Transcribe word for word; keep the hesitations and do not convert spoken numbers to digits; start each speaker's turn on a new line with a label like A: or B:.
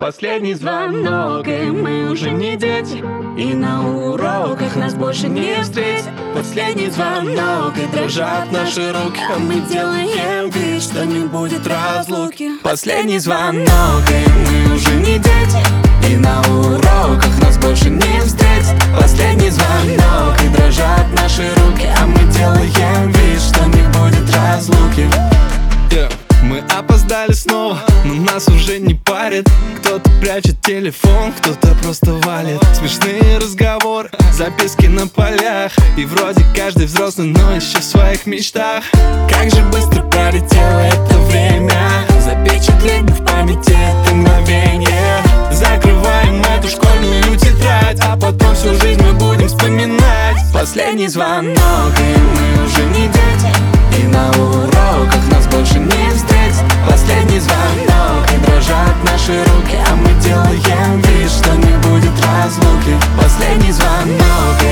A: Последний звонок, и мы уже не дети, и на уроках нас больше не встретить. Последний звонок, и дрожат наши руки, а мы делаем вид, что не будет разлуки. Последний звонок, и мы уже не дети, и на уроках нас больше не встретить. Последний звонок, и дрожат наши руки, а мы делаем вид, что не будет разлуки.
B: Yeah. Мы опоздали снова, но нас уже не парит. Кто-то прячет телефон, кто-то просто валит. Смешные разговоры, записки на полях, и вроде каждый взрослый, но еще в своих мечтах.
A: Как же быстро пролетело это время, запечатлеть в памяти это мгновение. Закрываем эту школьную тетрадь, а потом всю жизнь мы будем вспоминать. Последний звонок, и мы уже не дети, и на уроках нас больше не встретить. Последний звонок, и дрожат наши руки, а мы делаем вид, что не будет разлуки. Последний звонок,